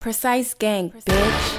Precise gang, bitch.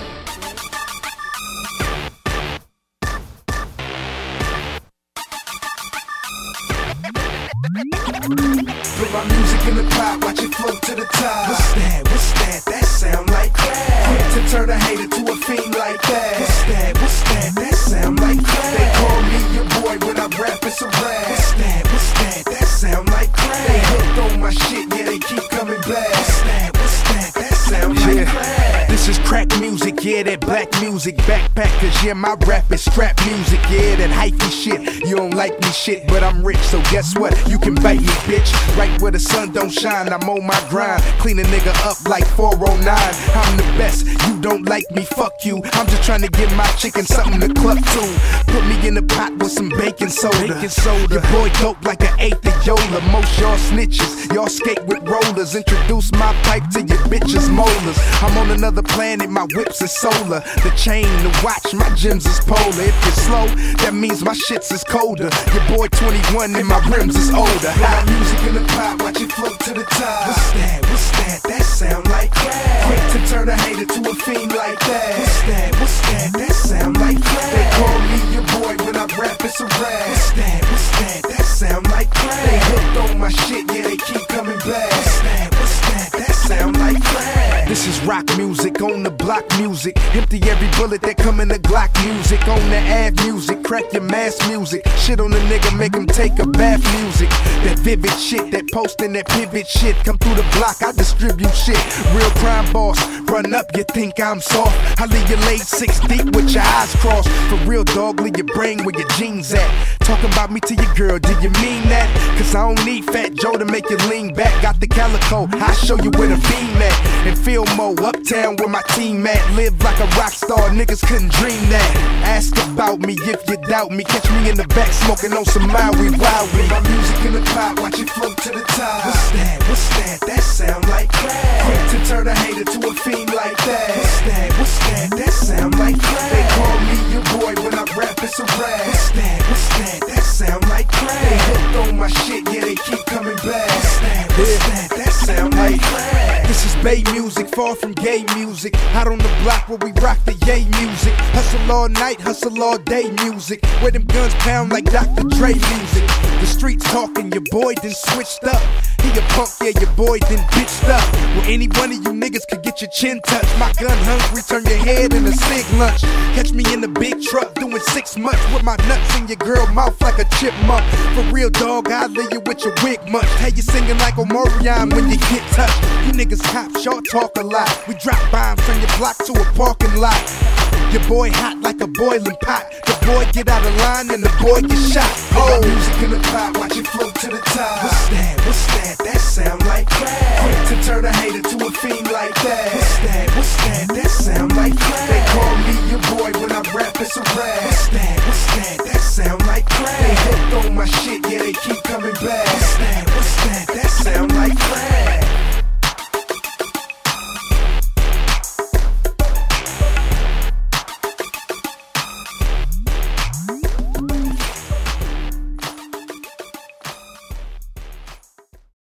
Put my music in the pot, watch it float to the top. What's that? What's that? That sound like crack. Quick to turn a hater to a fiend like that. What's that? What's that? That sound like crack. They call me your boy when I rap, it's a rap. What's that? What's that? That sound like crack. They hooked on my shit, yeah, they keep coming back. What's that? What's that? That sound like crack. This is crack music, yeah, that black music. Backpackers, yeah, my rap is strap music, yeah, that hyphy shit. You don't like me shit, but I'm rich, so guess what? You can bite me, bitch. Right where the sun don't shine, I'm on my grind. Clean a nigga up like 409. I'm the best, you don't like me, fuck you. I'm just trying to give my chicken something to cluck to. Put me in a pot with some baking soda. Your boy dope like an eighth of Yola. Most y'all snitches, y'all skate with rollers. Introduce my pipe to your bitches' molars. I'm on another planet, my whips is solar. The chain, the watch, my gems is polar. If you're slow, that means my shits is colder. Your boy 21 and my rims is older. My music in the pot, watch it float to the top. What's that? What's that? That sound like crack. Quick to turn a hater to a fiend like that. What's that? What's that? That sound like crack. They call me your boy when I rap, it's a rap. What's that? What's that? That sound like crack. They hooked on my shit, yeah, they keep coming back. What's that? What's that? That sound like crack. This is rock music, on the block music. Empty every bullet that come in the Glock music. On the ad music, crack your mass music. Shit on the nigga, make him take a bath music. That vivid shit, that posting, that pivot shit. Come through the block, I distribute shit. Real crime boss, run up, you think I'm soft. I leave you laid 6 deep with your eyes crossed. For real dog, leave your brain where your jeans at. Talking about me to your girl, do you mean that? Cause I don't need Fat Joe to make you lean back. Got the calico, I'll show you where the beam at. And Fillmore, uptown where my team at. Live like a rock star, niggas couldn't dream that. Ask about me if you doubt me. Catch me in the back smoking on some Maui Wowie. My music in the pot, watch it float to the top. What's that? What's that? That sound like crack. Quick to turn a hater to a fiend like that. What's that? What's that? That sound like crack. They call me your boy when I rap, it's a rap. What's that? What's that? That sound like crack. They hooked on my shit, yeah, they keep coming back. What's that? What's that? That sound like crack. This is Bay music, far from gay music. Out on the block where we rock the yay music. Hustle all night, hustle all day music. Where them guns pound like Dr. Dre music. The streets talking, your boy done switched up. He a punk, yeah, your boy done bitched up. Well, any one of you niggas could get your chin touched. My gun hungry, turn your head in a cig lunch. Catch me in the big truck doing 6 months with my nuts in your girl mouth like a chipmunk. For real dog, I'll leave you with your wig munch. Hey, you singing like Omarion when you get touched. You niggas cops, y'all talk a lot. We drop bombs, turn your block to a parking lot. Your boy hot like a boiling pot. The boy get out of line and the boy get shot. Oh, music in the pot, watch it float to the top. What's that? What's that? That sound like crack. Quick to turn a hater to a fiend like that. What's that? What's that? That sound like crack. They call me your boy when I rap, it's a rap. What's that?